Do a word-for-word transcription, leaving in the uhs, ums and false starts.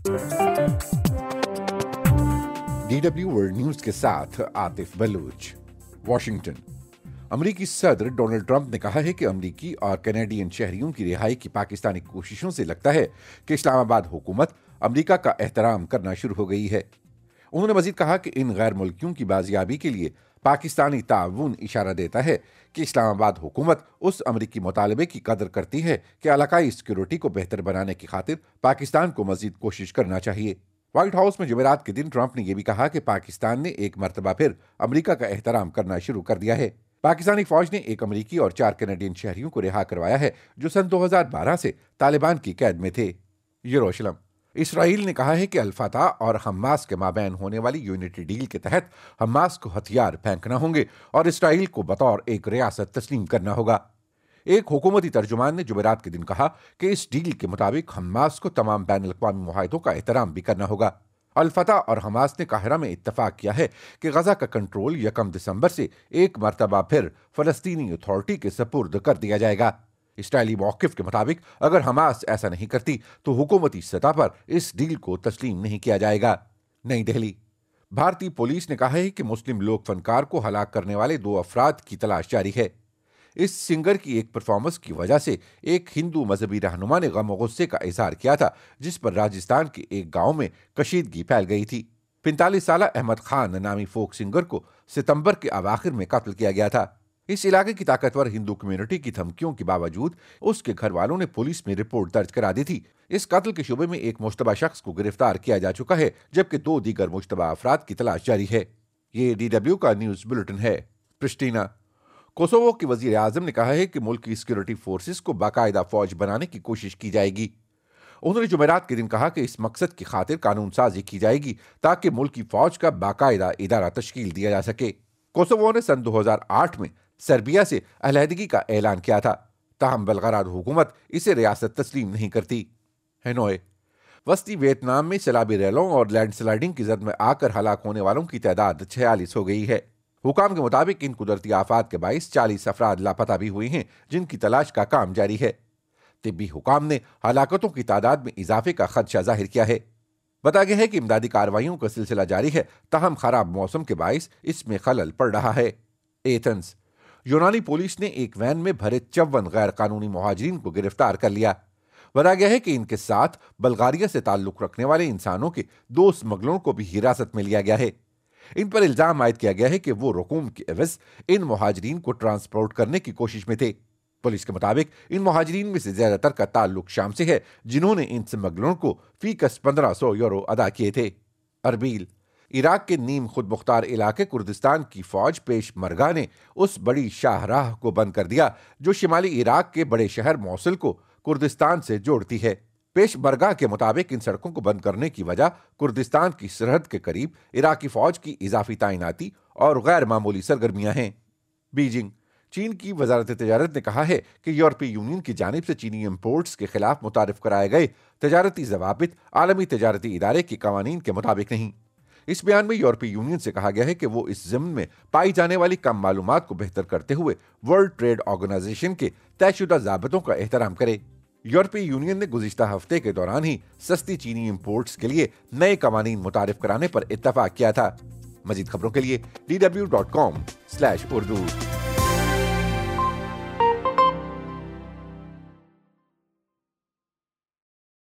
D W world news के साथ Atif Baloch. Washington. अमरीकी सदर डोनाल्ड ट्रंप ने कहा है कि अमरीकी और कैनेडियन शहरियों की रिहाई की पाकिस्तानी कोशिशों से लगता है कि इस्लामाबाद हुकूमत अमरीका का एहतराम करना शुरू हो गई है। उन्होंने मजीद कहा कि इन गैर मुल्कियों की बाजियाबी के लिए पाकिस्तानी ताउन इशारा देता है कि इस्लामाबाद हुकूमत उस अमरीकी मुतालबे की कदर करती है कि इलाकाई सिक्योरिटी को बेहतर बनाने की खातिर पाकिस्तान को मजीद कोशिश करना चाहिए। व्हाइट हाउस में जुमेरात के दिन ट्रंप ने यह भी कहा कि पाकिस्तान ने एक मरतबा फिर अमरीका का एहतराम करना शुरू कर दिया है। पाकिस्तानी फौज ने एक अमरीकी और चार कैनेडियन शहरियों को रिहा करवाया है जो सन दो हज़ार बारह से तालिबान की कैद में थे। यरूशलेम। इसराइल ने कहा है कि अल-फतह और हमास के माबैन होने वाली यूनिटी डील के तहत हमास को हथियार फेंकना होंगे और इसराइल को बतौर एक रियासत तस्लीम करना होगा। एक हुकूमती तर्जुमान ने जुमेरात के दिन कहा कि इस डील के मुताबिक हमास को तमाम बैन अल-अक़वामी मुआहिदों का एहतराम भी करना होगा। अल-फतह और हमास ने काहिरा में इत्तफाक किया है कि गजा का कंट्रोल यकम दिसंबर से एक मरतबा फिर फलस्तीनी अथॉरिटी के सपुर्द कर दिया जाएगा। इसराइली मौक़िफ़ के मुताबिक अगर हमास ऐसा नहीं करती तो हुकूमती सतह पर इस डील को तस्लीम नहीं किया जाएगा। नई दिल्ली। भारतीय पुलिस ने कहा है कि मुस्लिम लोक फनकार को हलाक करने वाले दो अफराद की तलाश जारी है। इस सिंगर की एक परफॉर्मेंस की वजह से एक हिंदू मजहबी रहनुमा ने गम और गुस्से का इजहार किया था, जिस पर राजस्थान के एक गांव में कशीदगी फैल गई थी। पैंतालीस साल अहमद खान नामी फोक सिंगर को सितंबर के अवाखिर में कत्ल किया गया था। इस इलाके की ताकतवर हिंदू कम्युनिटी की धमकियों के बावजूद उसके घर वालों ने पुलिस में रिपोर्ट दर्ज करा दी थी। इस कत्ल के शुबे में एक मुश्तबा शख्स को गिरफ्तार किया जा चुका है, जबकि दो दीगर मुश्तबा अफराद की तलाश जारी है। ये डी डब्ल्यू का न्यूज बुलेटिन है। प्रिस्टीना। कोसोवो के वजीर आजम ने कहा है कि मुल्क की सिक्योरिटी फोर्सेस को बाकायदा फौज बनाने की कोशिश की जाएगी। उन्होंने जुमेरात के दिन कहा कि इस मकसद की खातिर कानून साजी की जाएगी ताकि मुल्क की फौज का बाकायदा इदारा तश्कील दिया जा सके। कोसोवो ने सन दो हज़ार आठ में सर्बिया से अलहदगी का ऐलान किया था, ताहम बलगराद हुकूमत इसे रियासत तस्लीम नहीं करती। हैनोए। वस्ती वियतनाम में सैलाबी रैलों और लैंडस्लाइडिंग की जद में आकर हलाक होने वालों की तादाद छियालीस हो गई है। हुकाम के मुताबिक इन कुदरती आफात के बाईस चालीस अफराद लापता भी हुए हैं, जिनकी तलाश का काम जारी है। तिब्बी हुकाम ने हलाकतों की तादाद में इजाफे का खदशा जाहिर किया है। बताया गया है कि इमदादी कार्रवाइयों का सिलसिला जारी है, ताहम खराब मौसम के बाईस इसमें खलल पड़ रहा है। एथेंस। यूनानी पुलिस ने एक वैन में भरे चौवन गैर कानूनी मुहाजिरीन को गिरफ्तार कर लिया। बताया गया है कि इनके साथ बल्गारिया से ताल्लुक रखने वाले इंसानों के दो स्मगलरों को भी हिरासत में लिया गया है। इन पर इल्जाम आयद किया गया है कि वो रकूम के एवज इन मुहाजिरीन को ट्रांसपोर्ट करने की कोशिश में थे। पुलिस के मुताबिक इन मुहाजिरीन में से ज्यादातर का ताल्लुक शाम से है, जिन्होंने इन स्मगलरों को फीकस पंद्रह सौ यूरो अदा किए थे। अरबील। इराक के नीम खुद मुख्तार इलाके कुर्दिस्तान की फौज पेशमरगा ने उस बड़ी शाहराह को बंद कर दिया जो शिमाली इराक के बड़े शहर मौसुल को कुर्दिस्तान से जोड़ती है। पेशमरगा के मुताबिक इन सड़कों को बंद करने की वजह कुर्दिस्तान की सरहद के करीब इराकी फौज की इजाफी तैनाती और गैर मामूली सरगर्मियां हैं। बीजिंग। चीन की वजारत तजारत ने कहा है कि यूरोपीय यूनियन की जानिब से चीनी इम्पोर्ट्स के खिलाफ मुतारिफ कराए गए तजारती जवाबित आलमी तजारती इदारे के कवानीन के मुताबिक नहीं। इस बयान में यूरोपीय यूनियन से कहा गया है कि वो इस ज़िम्न में पाई जाने वाली कम मालूमात को बेहतर करते हुए वर्ल्ड ट्रेड ऑर्गेनाइजेशन के तयशुदा ज़ाबितों का एहतराम करे। यूरोपीय यूनियन ने गुज़िश्ता हफ्ते के दौरान ही सस्ती चीनी इम्पोर्ट्स के लिए नए कवानीन मुतारिफ कराने पर इत्तफाक किया था। मज़ीद खबरों के लिए D W dot com slash Urdu.